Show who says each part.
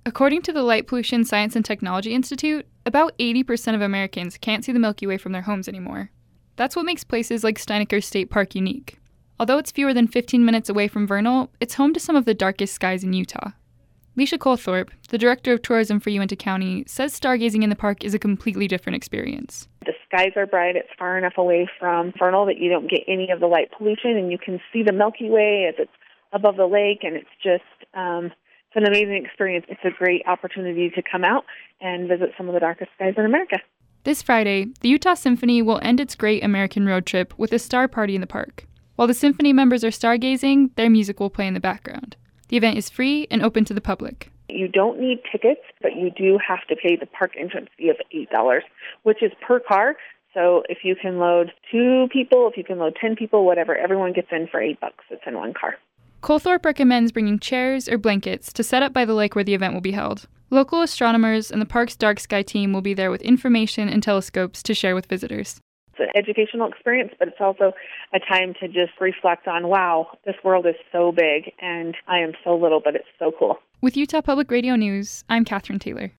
Speaker 1: According to the Light Pollution Science and Technology Institute, about 80% of Americans can't see the Milky Way from their homes anymore. That's what makes places like Steinecker State Park unique. Although it's fewer than 15 minutes away from Vernal, it's home to some of the darkest skies in Utah. Leisha Colthorpe, the director of tourism for Uinta County, says stargazing in the park is a completely different experience.
Speaker 2: The skies are bright. It's far enough away from Vernal that you don't get any of the light pollution, and you can see the Milky Way as it's above the lake, and it's just it's an amazing experience. It's a great opportunity to come out and visit some of the darkest skies in America.
Speaker 1: This Friday, the Utah Symphony will end its Great American Road Trip with a star party in the park. While the symphony members are stargazing, their music will play in the background. The event is free and open to the public.
Speaker 2: You don't need tickets, but you do have to pay the park entrance fee of $8, which is per car. So if you can load 2 people, if you can load 10 people, whatever, everyone gets in for $8. It's in one car.
Speaker 1: Colthorpe recommends bringing chairs or blankets to set up by the lake where the event will be held. Local astronomers and the park's dark sky team will be there with information and telescopes to share with visitors.
Speaker 2: It's an educational experience, but it's also a time to just reflect on, wow, this world is so big and I am so little, but it's so cool.
Speaker 1: With Utah Public Radio News, I'm Catherine Taylor.